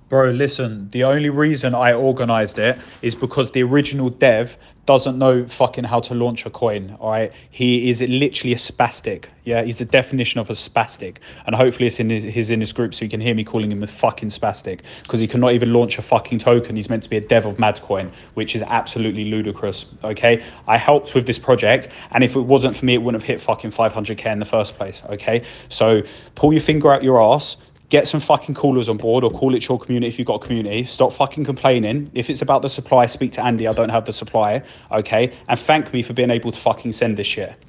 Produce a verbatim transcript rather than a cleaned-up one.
Bro, listen, the only reason I organized it is because the original dev doesn't know fucking how to launch a coin, all right? He is literally a spastic. Yeah, he's the definition of a spastic. And hopefully it's in his, he's in his group so you can hear me calling him a fucking spastic because he cannot even launch a fucking token. He's meant to be a dev of Madcoin, which is absolutely ludicrous, okay? I helped with this project, and if it wasn't for me, it wouldn't have hit fucking five hundred K in the first place, okay? So pull your finger out your ass, get some fucking callers on board, or call it your community if you've got a community. Stop fucking complaining. If it's about the supply, speak to Andy. I don't have the supply, okay? And thank me for being able to fucking send this shit.